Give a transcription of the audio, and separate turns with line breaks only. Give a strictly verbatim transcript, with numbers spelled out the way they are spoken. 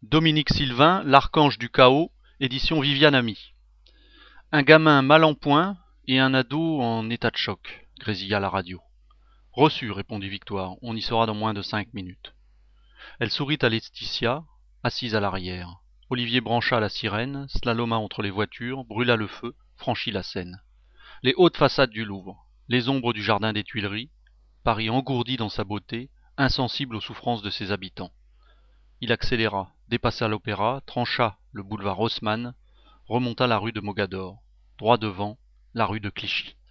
Dominique Sylvain, L'Archange du Chaos, édition Viviane Ami. Un gamin mal en point et un ado en état de choc, grésilla la radio. Reçu, répondit Victoire, on y sera dans moins de cinq minutes. Elle sourit à Laetitia, assise à l'arrière. Olivier brancha la sirène, slaloma entre les voitures, brûla le feu, franchit la Seine. Les hautes façades du Louvre, les ombres du jardin des Tuileries, Paris engourdi dans sa beauté, insensible aux souffrances de ses habitants. Il accéléra, dépassa l'Opéra, trancha le boulevard Haussmann, remonta la rue de Mogador, droit devant, la rue de Clichy.